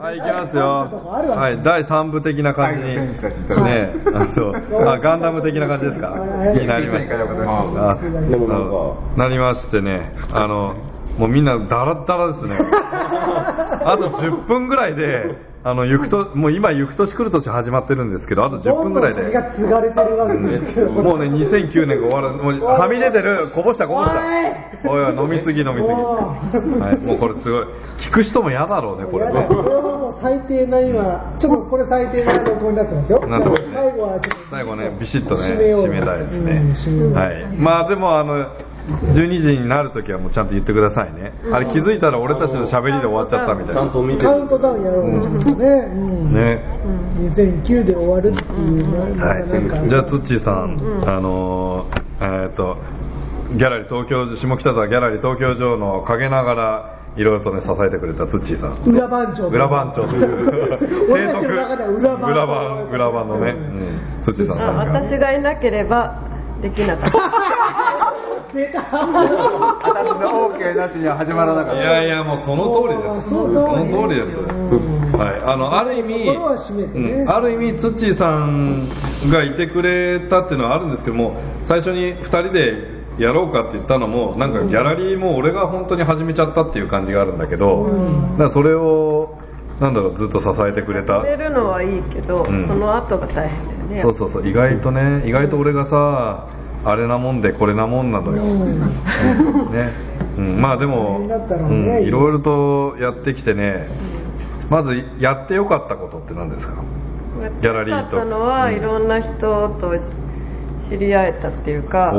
はい、行きますよ。はい、第3部的な感じに。ね、そう。ガンダム的な感じですか。になりました。なりましてね、もうみんなダラッダラですね。あと10分ぐらいで、もう今、行く年来る年始まってるんですけど、あと10分ぐらいで。 が継がれてるわけですけど。 もうね、2009年が終わる。もうはみ出てる、こぼした。おい、飲みすぎ。はい、もうこれすごい。聞く人も嫌だろうね、これね。 これはもう最低な今、ちょっとこれ最低な録音になってますよ。 最後ね、ビシッとね、締めたいですね。はい。まあでも12時になるときはもうちゃんと言ってくださいね。あれ気づいたら俺たちの喋りで終わっちゃったみたいな。 カウントダウンやろうね。2009で終わるっていうのは、 じゃあツッチーさん、ギャラリー東京、下北沢ギャラリー東京城の陰ながらいろいろとね支えてくれたツッチーさん。 裏番長という俺たちの中では裏番のね、ツッチーさん。 私がいなければできなかった。 私の OK なしには始まらなかった。 いやもうその通りです。その通りです。はい、ある意味ツッチーさんがいてくれたっていうのはあるんですけども、最初に2人でやろうかって言ったのもなんかギャラリーも俺が本当に始めちゃったっていう感じがあるんだけど、だからそれをずっと支えてくれた。 始めるのはいいけど、その後が大変だよね。 そう、意外と俺がさ、あれなもんでこれなもんなのよ。まあでもいろいろとやってきてね。まずやってよかったことって何ですか？ギャラリーと。 やってよかったのは、いろんな人と知り合えたっていうか、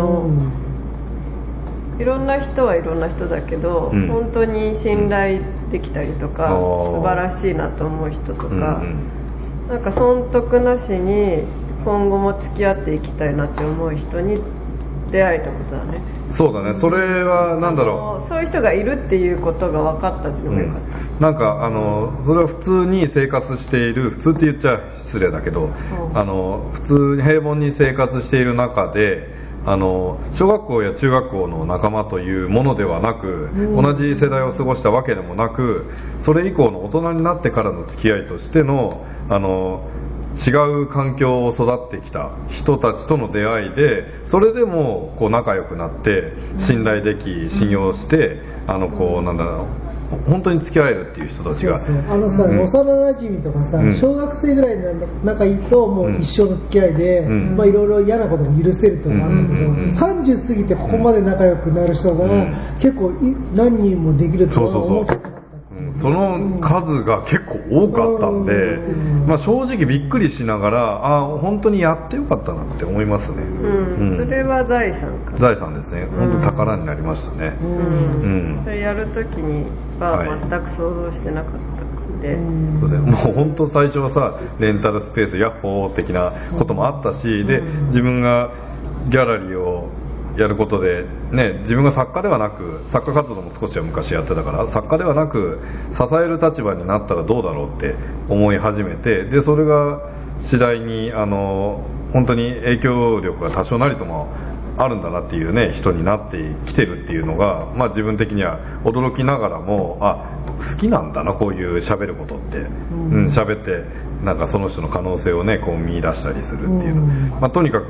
いろんな人はいろんな人だけど、本当に信頼できたりとか、素晴らしいなと思う人とか、なんか損得なしに今後も付き合っていきたいなって思う人に出会えたことだね。 そうだね。それはなんだろう。 そういう人がいるっていうことが分かったっていうのがよかった。 なんかそれは普通に生活している、普通って言っちゃ失礼だけど、普通に平凡に生活している中で、小学校や中学校の仲間というものではなく、同じ世代を過ごしたわけでもなく、それ以降の大人になってからの付き合いとしての違う環境を育ってきた人たちとの出会いで、それでもこう仲良くなって信頼でき、信用して本当に付き合えるっていう人たちが、 幼馴染とかさ、小学生ぐらいの仲いいともう一生の付き合いで、いろいろ嫌なことも許せるとかあるんだけど、30過ぎてここまで仲良くなる人が結構何人もできると思ってた。 その数が結構多かったんで、正直びっくりしながら、本当にやってよかったなって思いますね。 それは財産か。 財産ですね。本当宝になりましたね。 それやるときには全く想像してなかったんで。 そうですね。もう本当最初はさ、レンタルスペースヤッホー的なこともあったし、で自分がギャラリーをやることで、自分が作家ではなく、作家活動も少しは昔やってたから、作家ではなく支える立場になったらどうだろうって思い始めて、でそれが次第に本当に影響力が多少なりともあるんだなっていう人になってきてるっていうのが、自分的には驚きながらも、好きなんだなこういう喋ることって、喋ってなんかその人の可能性をこう見出したりするっていうの、とにかく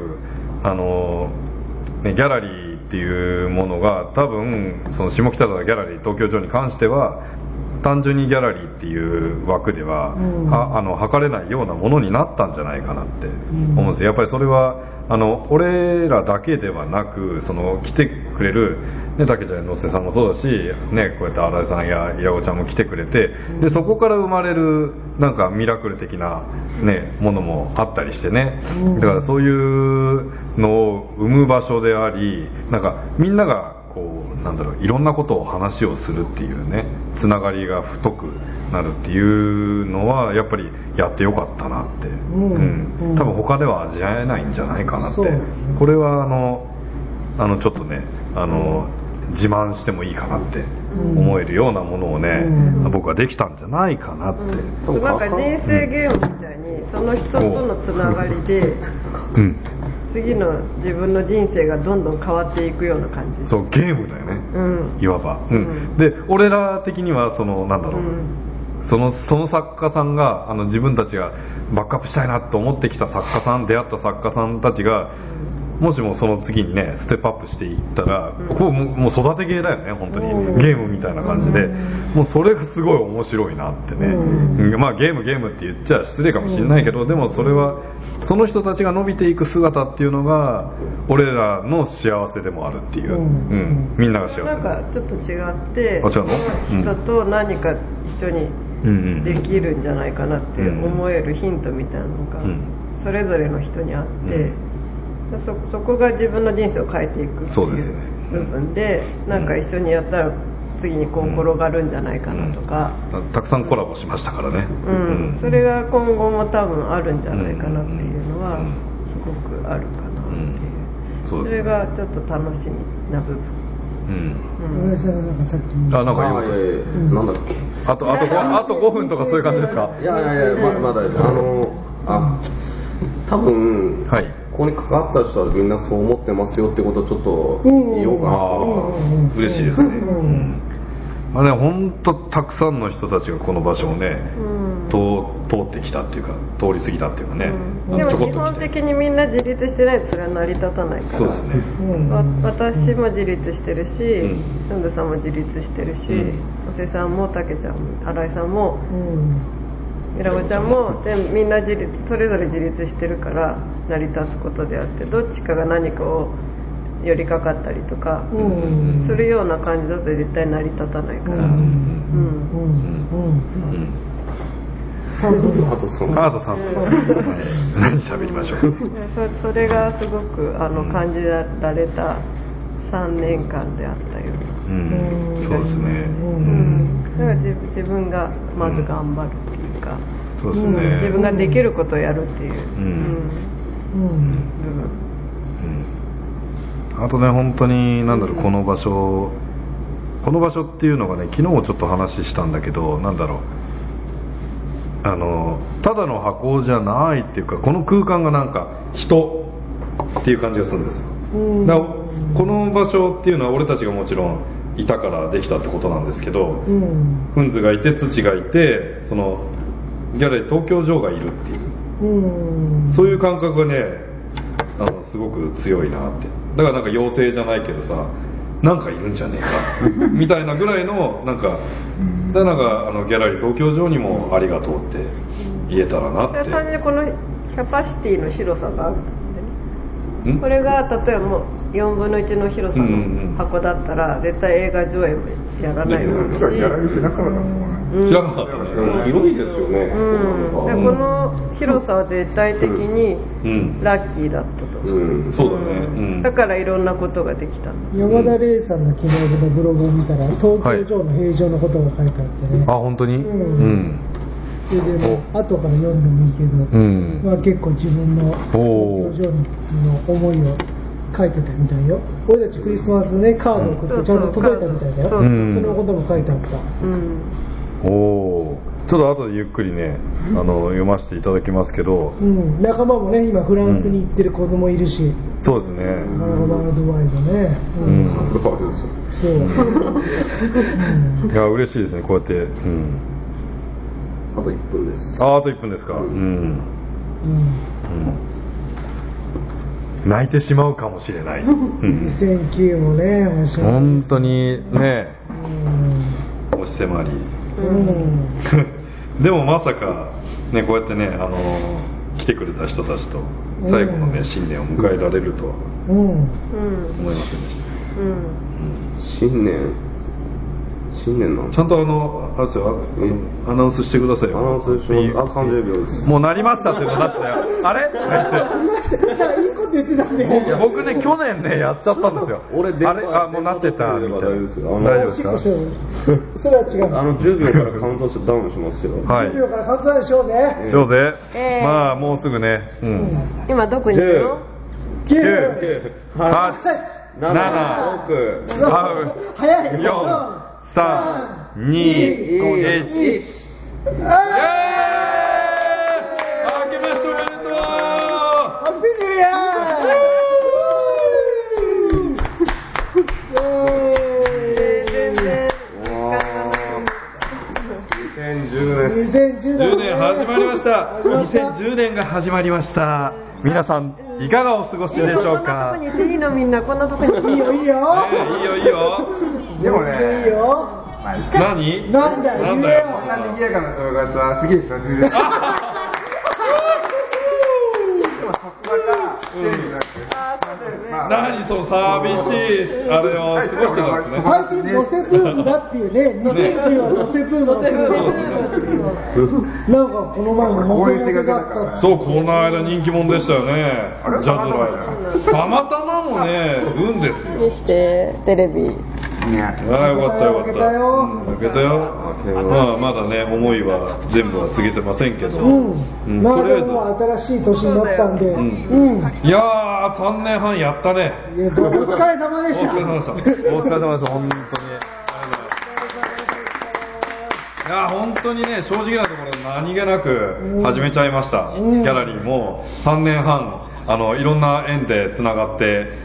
ギャラリーっていうものが多分その下北沢ギャラリー東京城に関しては単純にギャラリーっていう枠では、測れないようなものになったんじゃないかなって思うんです。やっぱりそれは俺らだけではなく、来てくれる竹ちゃんのせさんもそうだし、こうやって新井さんや岩尾ちゃんも来てくれて、でそこから生まれるなんかミラクル的なものもあったりしてね。だからそういうのを生む場所であり、なんかみんながいろんなことを話をするっていうつながりが太くなるっていうのはやっぱりやってよかったなって、多分他では味わえないんじゃないかなって、これはちょっと自慢してもいいかなって思えるようなものを僕はできたんじゃないかなって、 なんか人生ゲームみたいにその人とのつながりで、次の自分の人生がどんどん変わっていくような感じ。 そう、ゲームだよね、いわば、で俺ら的にはその作家さんが自分たちがバックアップしたいなと思ってきた作家さん、出会った作家さんたちがもしもその次にねステップアップしていったら、もう育て芸だよね本当に、ゲームみたいな感じで、もうそれがすごい面白いなってね、まあゲームって言っちゃ失礼かもしれないけど、でもそれはその人たちが伸びていく姿っていうのが俺らの幸せでもあるっていう、みんなが幸せなんかちょっと違って、 あ違うの？ 人と何か一緒にできるんじゃないかなって思えるヒントみたいなのがそれぞれの人にあって、そこが自分の人生を変えていくっていう部分で、なんか一緒にやったら次にこう転がるんじゃないかなとか、 たくさんコラボしましたからね、 それが今後も多分あるんじゃないかなっていうのはすごくあるかなっていう、それがちょっと楽しみな部分。 浦井さんなんかさっきなんかなんだっけ、 あと5分とかそういう感じですか？ いやまだ多分、 はい、 ここに関わった人はみんなそう思ってますよってことをちょっと言おうかなと。 嬉しいですね。本当たくさんの人たちがこの場所をね、通ってきたっていうか通り過ぎたっていうかね、 でも基本的にみんな自立してないとそれは成り立たないから。 そうですね、 私も自立してるし、のんでさんも自立してるし、おせさんもたけちゃんも新井さんも、みらごちゃんもみんなそれぞれ自立してるから成り立つことであって、どっちかが何かを寄りかかったりとかするような感じだと絶対成り立たないから。 あと3分何喋りましょう。 それがすごく感じられた3年間であったような、 そうですね。 だから自分がまず頑張るっていうか、 そうですね、 自分ができることをやるっていう部分。 あとね本当にこの場所っていうのがね、昨日もちょっと話したんだけど、ただの箱じゃないっていうか、この空間がなんか人っていう感じがするんですよ。だからこの場所っていうのは俺たちがもちろんいたからできたってことなんですけど、フンズがいて土がいて、そのギャラリー東京城がいるっていう、そういう感覚がねすごく強いなって。だからなんか妖精じゃないけどさ、なんかいるんじゃねえかみたいなぐらいのギャラリー東京城にもありがとうって言えたらなって。 単純にこのキャパシティの広さがあると、これが例えばもう4分の1の広さの箱だったら絶対映画上映もやらないだろうし、 ギャラリー開かなかったもんね。広いですよね。 この広さは絶対的にラッキーだったと思う。 そうだね。 だからいろんなことができた。 山田玲さんの昨日のブログを見たら、東京城の平常のことが書いてあってね。 あ、本当に？ それで後から読んでもいいけど、結構自分の東京城の思いを書いてたみたいよ。俺たちクリスマスねカードを送ってちゃんと届いたみたいだよ。そのことも書いてあった。 ちょっと後でゆっくりね読ませていただきますけど、 仲間もね今フランスに行ってる子供いるし、 そうですね、 ワールドワイドね、そういや嬉しいですね、こうやって、 あと1分です。 あと1分ですか。泣いてしまうかもしれない。 2009もね面白い、 本当にね、押し迫り、でもまさかねこうやってね来てくれた人たちと最後のね新年を迎えられるとは思いませんでした。 新年なんちゃんとあれですよ、アナウンスしてくださいよ。 アナウンスします。30秒です。 もうなりましたっていうの出したよ。あれ？ いいこと言ってたね。 僕ね去年ねやっちゃったんですよ。 俺あれもうなってたみたいな。大丈夫ですか？ それは違う。 10秒からカウントダウンしますよ。 10秒からカウントダウンしようぜ。 まあもうすぐね。 今どこにいるの ？9、8、7、6、 早い。 4、3、2、1。明けましておめでとう。 ハッピーニューイヤー。 2010年 2010年始まりました。2010年が始まりました。皆さんいかがお過ごしでしょうか。 こんなとこにいていいの、みんなこんなとこにいいよいいよ、 いいよいいよ。 でもね、 いいよ。 何なんだよ、 なんだよ。 こんな賑やかな正月はすげえ久しぶりです。でも職場がステージになって、 何その寂しいあれを過ごしてたんですね。 最近ノセブームだっていうね、2010はノセブームだってなんかこの前もモテモテだった。 そう、この間人気者でしたよね、ジャズライブ。たまたまもね、運ですよ。 見してテレビ。 ああ、よかったよかった。開けたよ。まあまだね、思いは全部は過ぎてませんけど。 まあでも新しい年になったんで。 いやー、3年半やったね。 お疲れ様でした。 お疲れ様でした。お疲れ様です、本当に。いや本当にね、正直なところ何気なく始めちゃいました。ギャラリーも3年半いろんな縁でつながって、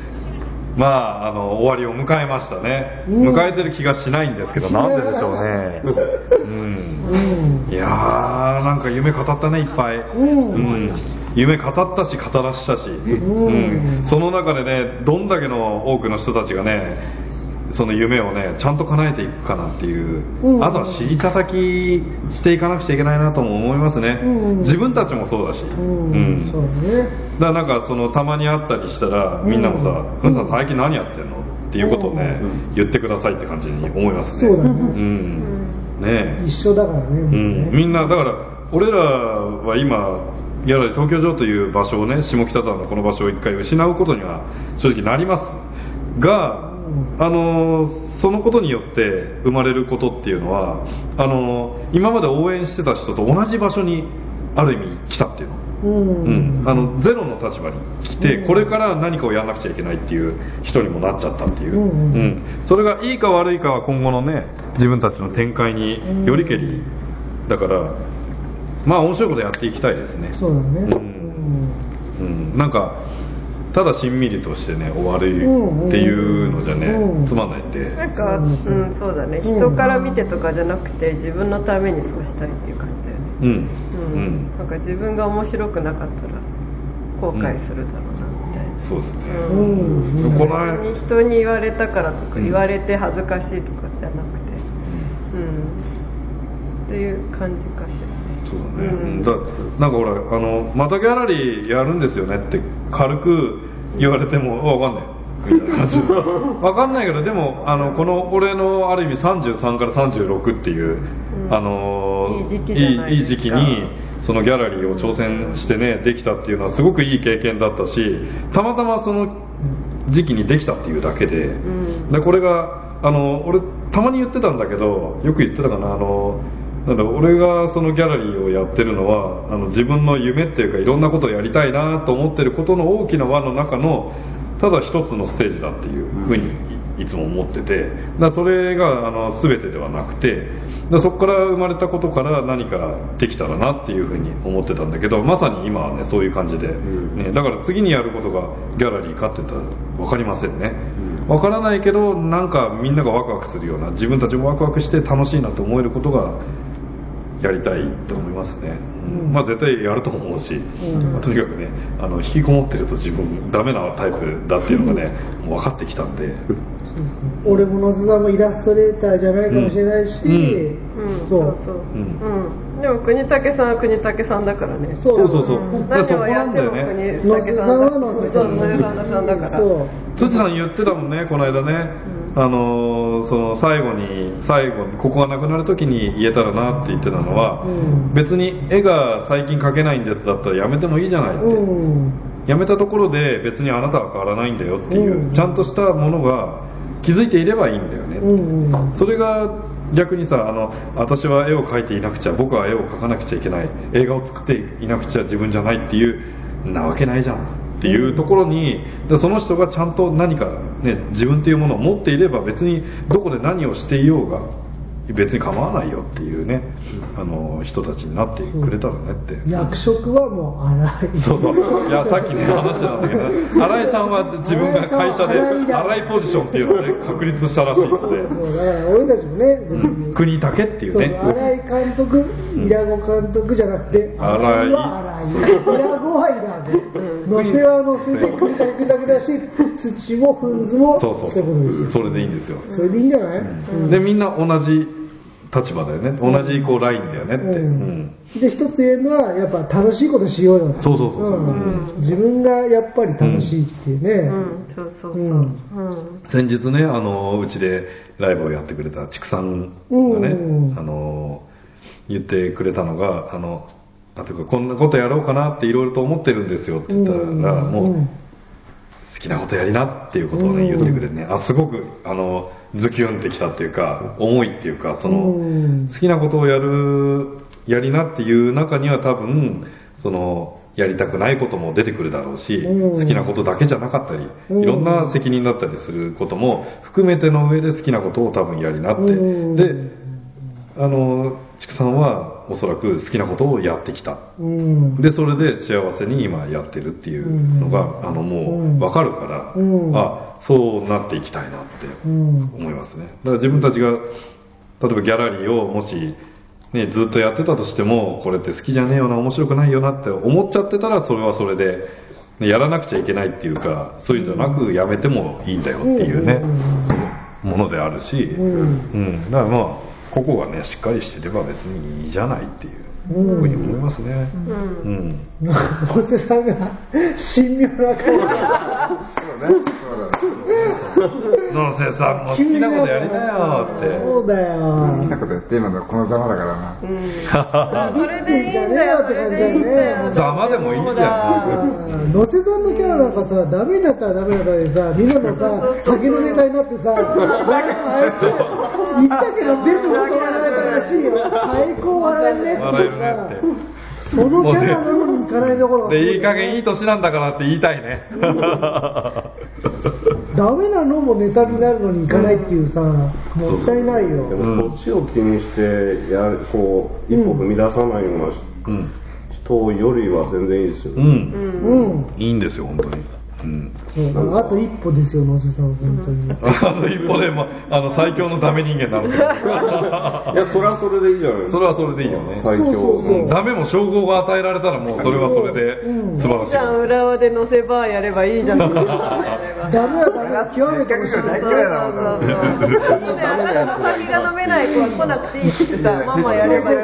まあ終わりを迎えましたね。迎えてる気がしないんですけど、なんででしょうね。いやー、なんか夢語ったね、いっぱい。夢語ったし語らしたし、その中でね、どんだけの多くの人たちがね、その夢をねちゃんと叶えていくかなっていう、あとは尻叩きしていかなくちゃいけないなとも思いますね。自分たちもそうだし、そうね。だからなんかそのたまに会ったりしたら、みんなもさ、ふんさん最近何やってんのっていうことをね、言ってくださいって感じに思いますね。 そうだね。 ね、 一緒だからね。 みんなだから俺らは今ギャラリー東京城という場所をね、下北沢のこの場所を一回失うことには正直なりますが、そのことによって生まれることっていうのは、今まで応援してた人と同じ場所にある意味来たっていうの、ゼロの立場に来て、これから何かをやらなくちゃいけないっていう人にもなっちゃったっていう、それがいいか悪いかは今後のね、自分たちの展開によりけりだから、まあ面白いことやっていきたいですね。 そうだね。 なんかただしんみりとしてね終わるっていうのじゃね、つまんないんで、 なんか、そうだね、人から見てとかじゃなくて自分のためにそうしたいっていう感じだよね。なんか自分が面白くなかったら後悔するだろうなみたいな。 そうですね。 この人に言われたからとか、言われて恥ずかしいとかじゃなくて、っていう感じかしら。 そうだね。なんかほらまたギャラリーやるんですよねって軽く言われても分かんないみたいな感じで分かんないけど、でもこの俺のある意味33から36っていういい時期にそのギャラリーを挑戦してねできたっていうのはすごくいい経験だったし、たまたまその時期にできたっていうだけで、これが俺たまに言ってたんだけど、よく言ってたかな、なんだ俺がそのギャラリーをやってるのは自分の夢っていうかいろんなことをやりたいなと思ってることの大きな輪の中のただ一つのステージだっていうふうにいつも思ってて、それが全てではなくて、そこから生まれたことから何かできたらなっていうふうに思ってたんだけど、まさに今はねそういう感じで、だから次にやることがギャラリーかって言ったら分かりませんね。分からないけど、なんかみんながワクワクするような、自分たちもワクワクして楽しいなと思えることがやりたいと思いますね。まあ絶対やると思うし、とにかくね引きこもってると自分ダメなタイプだっていうのがね、もう分かってきたんで。 俺も野津さんもイラストレーターじゃないかもしれないし、 でも国武さんは国武さんだからね。 そう何をやっても国武さんだから。 辻さん言ってたもんね、この間ね。その最後にここがなくなる時に言えたらなって言ってたのは、別に絵が最近描けないんですだったらやめてもいいじゃないって、やめたところで別にあなたは変わらないんだよっていう、ちゃんとしたものが気づいていればいいんだよね、それが逆にさ私は絵を描いていなくちゃ、僕は絵を描かなくちゃいけない、映画を作っていなくちゃ自分じゃないっていうなわけないじゃんっていうところに、その人がちゃんと何か、ね、自分っていうものを持っていれば別にどこで何をしていようが別に構わないよっていうね、人たちになってくれたらねって。 役職はもう新井。 そういやさっきね話してたんだけど、新井さんは自分が会社で新井ポジションっていうのをね確立したらしいですね。 だから俺たちもね、 国だけっていうね。 新井監督イラゴ監督じゃなくて、 荒井は荒井、イラゴはイラゴ、乗せは乗せで組み立てるだけだし、土も粉末もそういうことですよ。 それでいいんですよ。 それでいいんじゃない？ でみんな同じ立場だよね、同じこうラインだよねって、 で一つ言えるのはやっぱ楽しいことしようよ。 そうそうそう、 自分がやっぱり楽しいっていうね。 そうそうそう。 先日ねうちでライブをやってくれた畜産がね、言ってくれたのがというかこんなことやろうかなっていろいろと思ってるんですよって言ったら、もう好きなことやりなっていうことをね言ってくれてね、すごくズキュンってきたっていうか、重いっていうか、好きなことをやりなっていう中には多分やりたくないことも出てくるだろうし、好きなことだけじゃなかったり、いろんな責任だったりすることも含めての上で好きなことを多分やりなって、で畜産はおそらく好きなことをやってきた、でそれで幸せに今やってるっていうのがもう分かるから、そうなっていきたいなって思いますね。だから自分たちが例えばギャラリーをもしね、ずっとやってたとしても、これって好きじゃねえよな、面白くないよなって思っちゃってたら、それはそれで、ね、やらなくちゃいけないっていうか、そういうんじゃなくやめてもいいんだよっていうね、ものであるし、だからまあここがねしっかりしてれば別にいいじゃないっていうふうに思いますね。 野瀬さんが神妙な顔。 野瀬さんも好きなことやりなよって。 そうだよ。 好きなことやって今のこのざまだからな。 それでいいんだよ、それでいいんだよ。 ざまでもいいじゃん。 野瀬さんのキャラなんかさ、ダメになったらダメだったでさ、みんなのさ、酒のネタになってさ、言ったけど全部断られたらしいよ。最高笑えるねってさ、そのキャラなのに行かないところがでいい加減いい年なんだからって言いたいね。 ダメなのもネタになるのに行かないっていうさ、もったいないよ。 でもそっちを気にしてこう一歩踏み出さないような人よりは全然いいですよね。 いいんですよ本当に。 あと一歩ですよ、野瀬さん、本当に。 あと一歩で、最強のダメ人間なのか。 いや、それはそれでいいじゃないですか。 それはそれでいいよね。 最強。 ダメも称号が与えられたらもうそれはそれで素晴らしい。 じゃあ浦和で乗せばやればいいじゃん。ダメはダメ、極めてほしい。 大嫌いだもんな。 酒が飲めない子は来なくていいってさ、ママやればいい。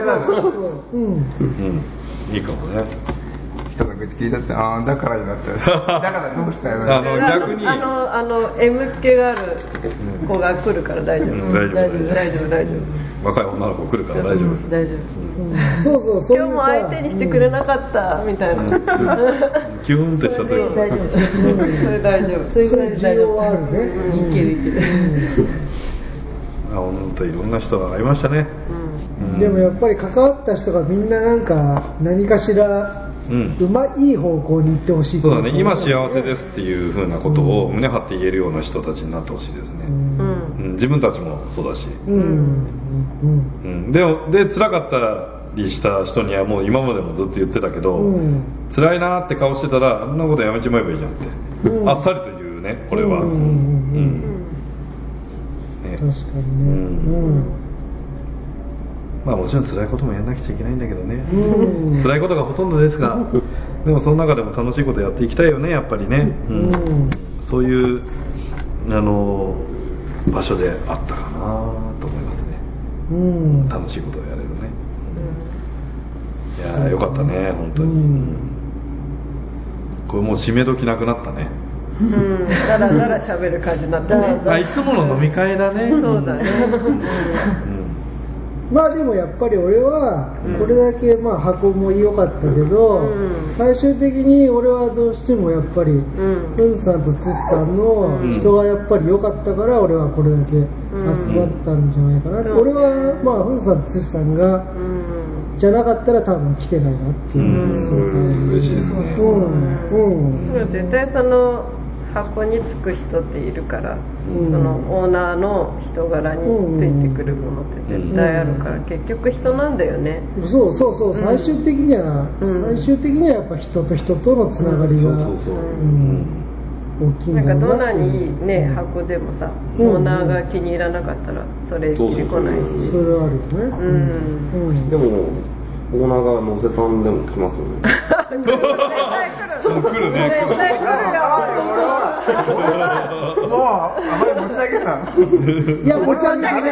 いいかもね。 人の口聞いたってだからになっちゃう。だからどうしたよ。 逆に M 気がある子が来るから大丈夫。大丈夫。 若い女の子来るから大丈夫。 大丈夫。 そう今日も相手にしてくれなかったみたいな。 キューンってした時。 大丈夫。それ大丈夫。それぐらい大丈夫。 あるね。 いける。 本当いろんな人が会いましたね。 でもやっぱり関わった人がみんななんか何かしらいい方向に行ってほしい。 そうだね。今幸せですっていう風なことを胸張って言えるような人たちになってほしいですね。自分たちもそうだし。で辛かったりした人にはもう今までもずっと言ってたけど、辛いなって顔してたらあんなことやめちまえばいいじゃんって、あっさりと言うねこれは。 確かにね。 もちろん辛いこともやらなくちゃいけないんだけどね。辛いことがほとんどですが、でもその中でも楽しいことやっていきたいよねやっぱりね。そういう場所であったかなと思いますね。楽しいことをやれるね。いやよかったね本当に。これもう締め時なくなったね。 だらだら喋る感じになったね。 いつもの飲み会だね。 そうだね。 でもやっぱり俺はこれだけ箱も良かったけど、最終的に俺はどうしてもやっぱりふんさんとつしさんの人がやっぱり良かったから俺はこれだけ集まったんじゃないかな。俺はふんさんとつしさんがじゃなかったら多分来てないなっていう。 嬉しいですね。 絶対その箱につく人っているから、そのオーナーの人柄についてくるものって絶対あるから、結局人なんだよね。 そう最終的にはやっぱ人と人とのつながりが大きいんだなんかろうな。 どんなにいいね箱でもさ、オーナーが気に入らなかったらそれっきり来ないし。 それはあるよね。 でもオーナーが野瀬さんでも来ますよね。 そう来るね。 もうあまり持ち上げた。 いや持ち上げてない。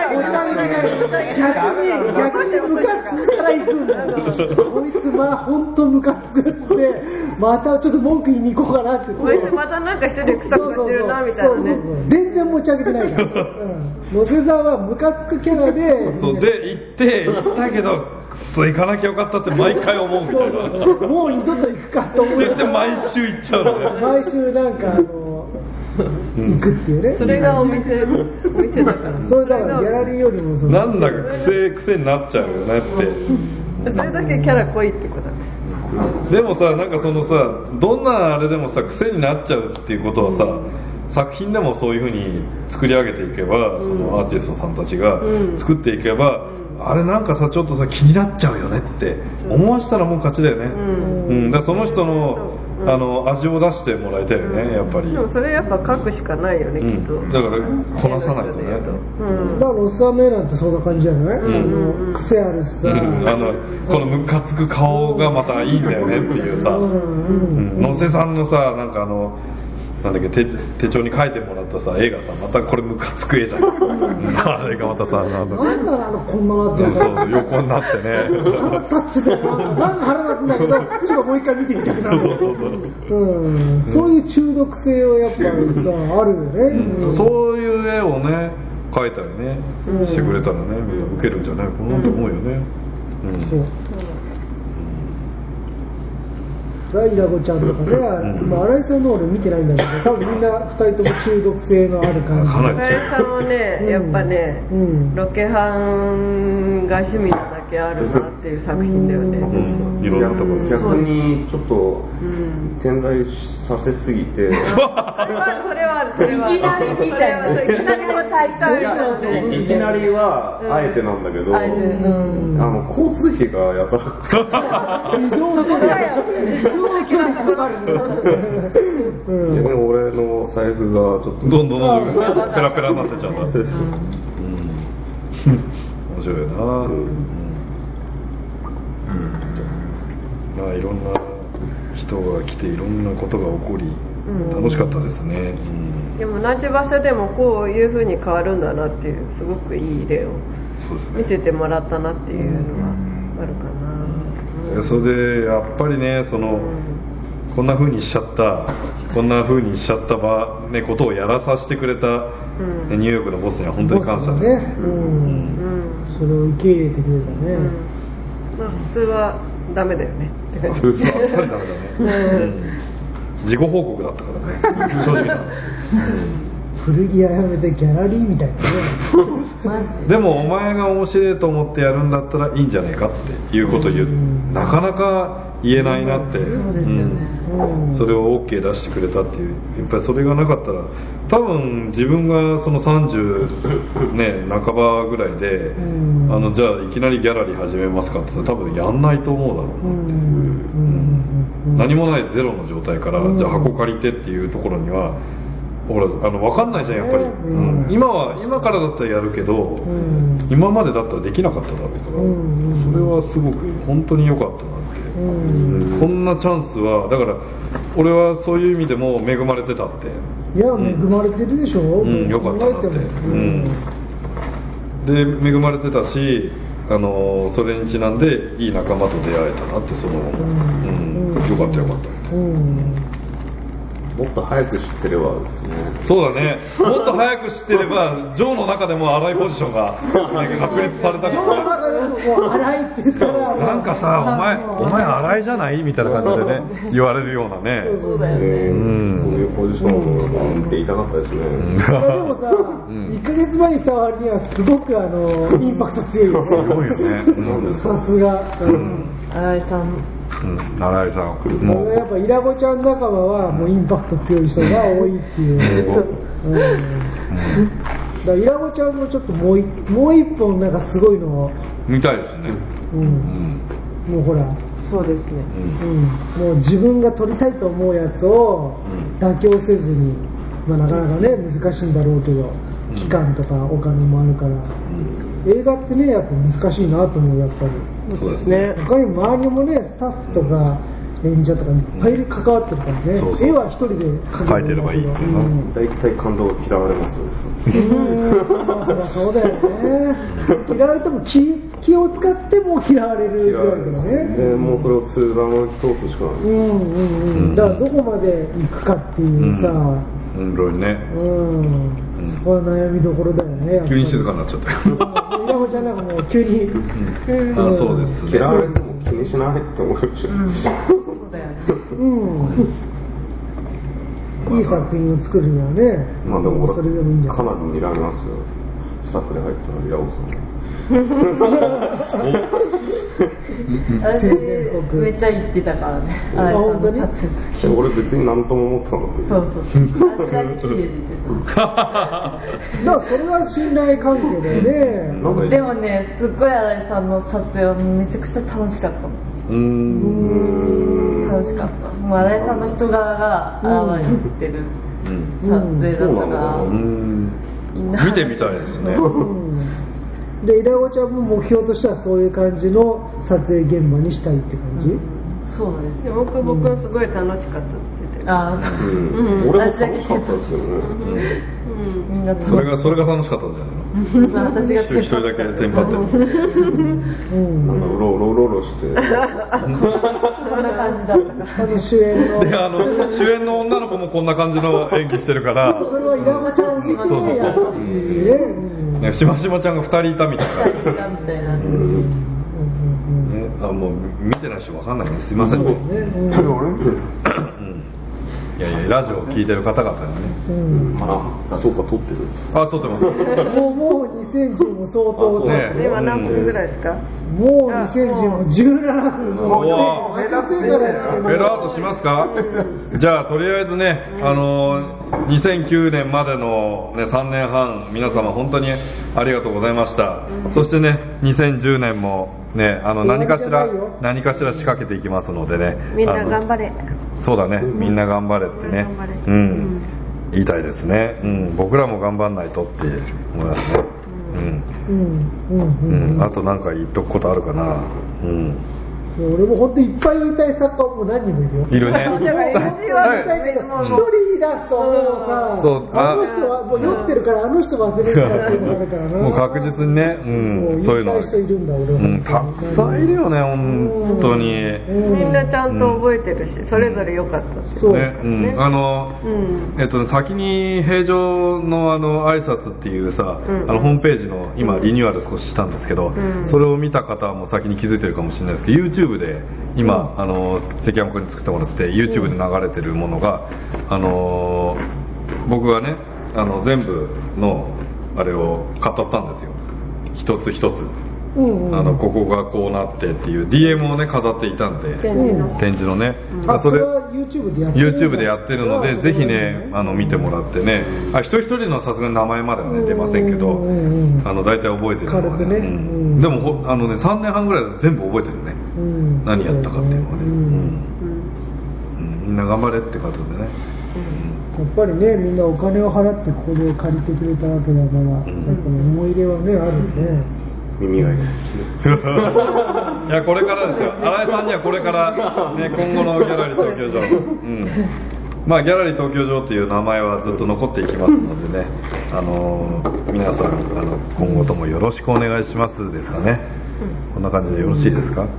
逆にムカつくから行くんだよ。こいつまあ本当ムカつくってまたちょっと文句言いに行こうかなって。 こいつまたなんか一人でクサクサしてるなみたいなね。 全然持ち上げてないから。野瀬さんはムカつくキャラで。 そうで行ったけど。行かなきゃよかったって毎回思うみたいな。 そうもう二度と行くかと思って。 毎週行っちゃうんだよ。 毎週なんか行くっていうね。 それがお店だから。 それだからギャラリーよりもなんだか癖になっちゃうよねって。 それだけキャラ濃いってことです。 でもさ、なんかそのさ、どんなあれでもさ癖になっちゃうっていうことはさ、作品でもそういう風に作り上げていけば、そのアーティストさんたちが作っていけば、あれなんかさちょっとさ気になっちゃうよねって思わしたらもう勝ちだよね。だからその人の味を出してもらいたいよね、やっぱり。 でもそれやっぱ書くしかないよね、きっと。 だからこなさないとね。 まあロスさんの絵なんてそんな感じじゃない？癖あるしさ。 このムカつく顔がまたいいんだよねっていうさ。野瀬さんのさなんかなんだっけ手帳に書いてもらったさ絵がさまたこれムカつく絵じゃん。あれがまたさなんだこんななってさ横になってね腹立つてなんか腹立つんだけどちょっともう一回見てみたくなる。そういう中毒性はやっぱりさあるよね。 そういう絵をね描いたりねしてくれたらね受けるんじゃないかなと思うよね。 イラゴちゃんとかね、新井さんの俺見てないんだけど、多分みんな2人とも中毒性のある感じ。 新井さんもね、やっぱね、ロケハンが趣味なだけあるなっていう作品だよね。 いろんなところ逆にちょっと点在させすぎて。 それはいきなりみたいな。いきなりの大会いきなりはあえてなんだけど、交通費がやたら。 移動距離かかる。 俺の財布がちょっとどんどんペラペラになってちゃうんだ。面白いな。いろんな人が来ていろんなことが起こり楽しかったですね。 でも同じ場所でもこういう風に変わるんだなっていうすごくいい例を見せてもらったなっていうのはあるかな。 それでやっぱりねこんな風にしちゃったことをやらさせてくれたニューヨークのボスには本当に感謝ですね。 それを受け入れてくれたね。 まあ普通はダメだよね。 普通はやっぱりダメだね。事後報告だったからね。正直な話。 古着屋やめてギャラリーみたいなね。 でもお前が面白いと思ってやるんだったらいいんじゃないかっていうことをなかなか言えないなって。そうですよね。それを OK 出してくれたっていう。やっぱりそれがなかったら多分自分がその30ね半ばぐらいでじゃあいきなりギャラリー始めますかって多分やんないと思うだろうなっていう。何もないゼロの状態からじゃあ箱借りてっていうところにはほら分かんないじゃんやっぱり。今からだったらやるけど今までだったらできなかっただろうからそれはすごく本当に良かったなって。こんなチャンスはだから俺はそういう意味でも恵まれてたって。 いや恵まれてるでしょ。 よかったなって。で恵まれてたしそれにちなんでいい仲間と出会えたなってそのよかったよかった。 もっと早く知ってればですね。 そうだね。もっと早く知ってればジョーの中でも荒いポジションが確立されたから。 ジョーの中でも荒いって言ったらなんかさお前荒いじゃないみたいな感じでね言われるようなね。 そうだよね。 そういうポジションを見ていたかったですね。 でもさ1ヶ月前に来た割にはすごくインパクト強いよね。 すごいよね。 さすが新井さん。 新井さんもうやっぱイラゴちゃん仲間はもうインパクト強い人が多いっていう。だからイラゴちゃんもちょっともう一本なんかすごいのを見たいですね。 もうほらそうですね。 もう自分が撮りたいと思うやつを妥協せずに、なかなかね難しいんだろうけど期間とかお金もあるから映画ってねやっぱ難しいなと思うやっぱり。 そうですね。 他に周りにもねスタッフとか演者とかいっぱい関わってるからね、 そうそう絵は一人で描いてればいいっていうの。 大体感動が嫌われますよね。 そうだよね。嫌われても気を使っても嫌われるぐらいだよね。 でもうそれを通談通すしかない。 だからどこまで行くかっていうさ、 本当にね。 そこは悩みどころだよね。 急に静かになっちゃったよ。 稲穂ちゃんなんかもう急に。 あ、そうですね。 嫌われても気にしないって思うし。 そうだよね。 いい作品を作るにはね。 まあでもそれでもいいんじゃない。 かなり見られますよ。スタッフで入ったらヤオさん。 私めっちゃ言ってたからね。 本当に。 俺別に何とも思ってなかった。 そう。私だけ綺麗で言ってた。 だからそれは信頼関係だよね。 でもね、すっごい新井さんの撮影はめちゃくちゃ楽しかったの。楽しかった。もう新井さんの人柄が現れてる撮影だったから、 見てみたいですね。 で、稲子ちゃんも目標としてはそういう感じの撮影現場にしたいって感じ？ そうです。 僕はすごい楽しかったって言ってた。 俺も楽しかったですよね。 みんなそれが楽しかったんじゃないの？ 私が一人だけテンパってる。 なんかうろうろして。 こんな感じだったから。 主演の。 で、主演の女の子もこんな感じの演技してるから。 それは稲子ちゃんを見てやるっていうね。 しましまちゃんが2人いたみたいな。 みたいな。 もう見てない人わかんないね。すいませんね。いやラジオを聞いてる方々がね。 あ、そうか、撮ってるんです。 あ、撮ってます。 もう2010も相当ね。 今何分ぐらいですか？ もう2010も17分。もうフェラートしますか？じゃあとりあえずね、2009年までのね3年半皆様本当にありがとうございました。そしてね2010年もね何かしら仕掛けていきますのでね。 みんな頑張れ。 そうだね、みんな頑張れってね、言いたいですね、僕らも頑張んないとって思いますね。あとなんか言っとくことあるかな。 俺も本当いっぱい言いたい作家も何人もいるよ。 いるね。 一人だともうさ、あの人はもう酔ってるからあの人忘れるからっていうのがあるからな。 もう確実にね、そういうの。 言いたい人いるんだ俺は。 たくさんいるよね本当に。 みんなちゃんと覚えてるし、それぞれ良かったって。 そうね。先に平常の挨拶っていうさ、ホームページの今リニューアル少ししたんですけど、それを見た方はもう先に気づいてるかもしれないですけど、YouTube で今関山君に作ってもらって YouTube で流れてるものが僕がね全部のあれを語ったんですよ、一つ一つ。ここがこうなってっていう DM をね飾っていたんで、展示のね、 それは YouTube でやってるので、ぜひね見てもらってね、一人一人のさすがに名前まではね出ませんけど、大体覚えてるのはね、でも3年半ぐらいで全部覚えてるね、何やったかっていうのはね、みんな頑張れってことでね。 やっぱりね、みんなお金を払ってここで借りてくれたわけだから、やっぱ思い入れはねあるね。 耳が痛いですね。 いやこれからですよ。新井さんにはこれからね今後のギャラリー東京場、まあギャラリー東京場っていう名前はずっと残っていきますのでね、皆さん今後ともよろしくお願いしますですかね。こんな感じでよろしいですか？はい。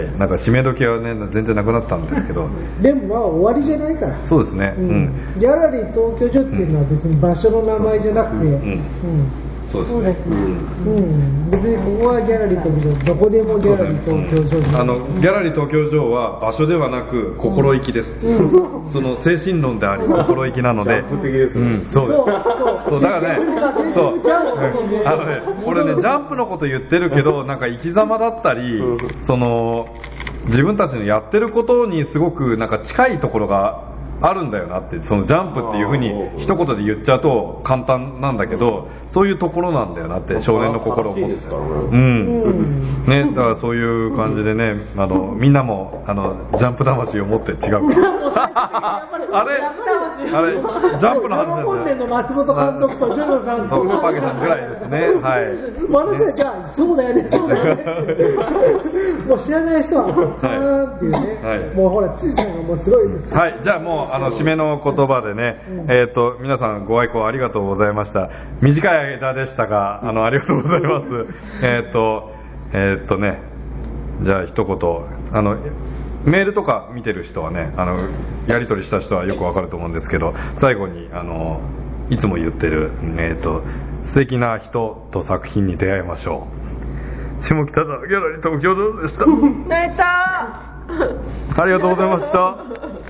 なんか締め時はね全然なくなったんですけど。 でもまあ終わりじゃないから。 そうですね。 ギャラリー東京場っていうのは別に場所の名前じゃなくて。 そうですね。 別にここはギャラリー東京場、どこでもギャラリー東京場。 ギャラリー東京場は場所ではなく心意気です。その精神論であり心意気なので。 ジャンプ的ですね。 そうです。そうだからね。そう。俺ねジャンプのこと言ってるけどなんか生き様だったり自分たちのやってることにすごくなんか近いところがあるんだよなって、そのジャンプっていうふうに一言で言っちゃうと簡単なんだけど、そういうところなんだよなって少年の心を持って、ね、だからそういう感じでね、みんなもジャンプ魂を持って違うあれジャンプの話だよね。の松本監督とジョジョさんとパゲさんぐらいですね。はい。 私はじゃあそうだよねそうだよねもう知らない人はカーンっていうね、もうほら辻さんがもうすごいです。 はい、じゃあもう締めの言葉でね、皆さんご愛顧ありがとうございました。短い間でしたがありがとうございます。ね、じゃあ一言メールとか見てる人はね、やり取りした人はよくわかると思うんですけど、最後にいつも言ってる素敵な人と作品に出会いましょう。下北沢ギャラリー東京堂でした。 泣いたありがとうございました。